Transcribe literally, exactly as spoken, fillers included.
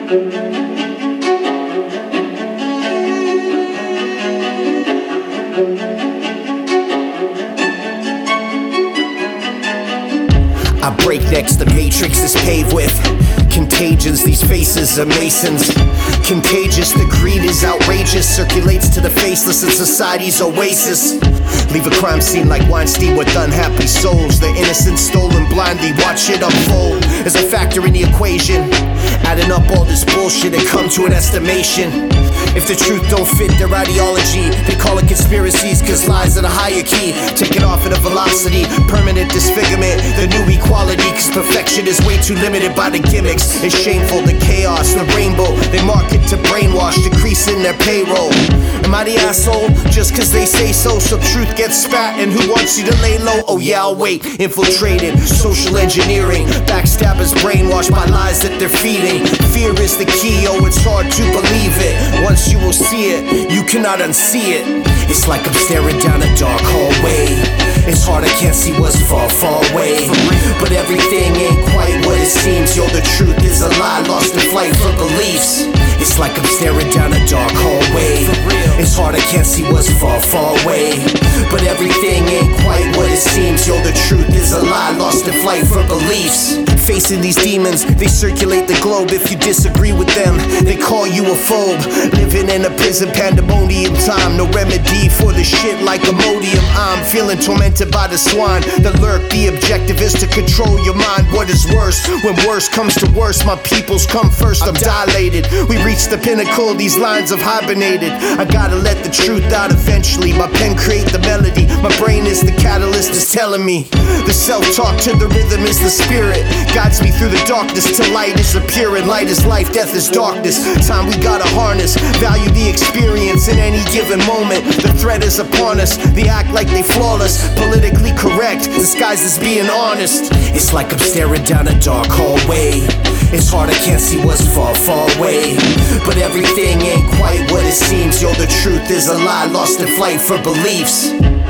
I break next, the matrix is paved with contagions, these faces are masons. Contagious, the greed is outrageous, circulates to the faceless in society's oasis. Leave a crime scene like Weinstein with unhappy souls. The innocent stolen blindly, watch it unfold. As a factor in the equation, adding up all this bullshit and come to an estimation. If the truth don't fit their ideology, they call it conspiracies, cause lies at a higher key. Taking off at a velocity, permanent disfigurement. The new equality, cause perfection is way too limited by the gimmicks. It's shameful, the chaos, the rainbow. They market to brainwash, decreasing their payroll. Am I the asshole? Just cause they say so. So truth gets spat, and who wants you to lay low? Oh yeah, I'll wait. Infiltrated, social engineering. Backstabbers brainwashed by lies that they're feeding. Fear is the key, oh it's hard to believe it. Once you will see it, you cannot unsee it. It's like I'm staring down a dark hallway. It's hard, I can't see what's far, far away. But everything ain't quite what it seems. Yo, the truth is a lie, lost in flight for beliefs. It's like I'm staring down a dark hallway. It's hard, I can't see what's far, far away. But everything ain't quite what it seems. Yo, the truth is a lie, lost in flight for beliefs. Facing these demons, they circulate the globe. If you disagree with them, they call you a phobe. Living in a prison pandemonium time. No remedy for the shit like Imodium. I'm feeling tormented by the swine that lurk. The objective is to control your mind. What is worse? When worse comes to worse, my peoples come first. I'm dilated. We reached the pinnacle, these lines have hibernated. I gotta let the truth out eventually. My pen create the melody. My brain is the catalyst, is telling me. The self-talk to the rhythm is the spirit. Guides me through the darkness till light is appearing. Light is life, death is darkness. Time we gotta harness. Value the experience in any given moment. The threat is upon us. They act like they flawless. Politically correct, disguised as being honest. It's like I'm staring down a dark hallway. It's hard, I can't see what's far, far away. But everything ain't quite what it seems. Yo, the truth is a lie, lost in flight for beliefs.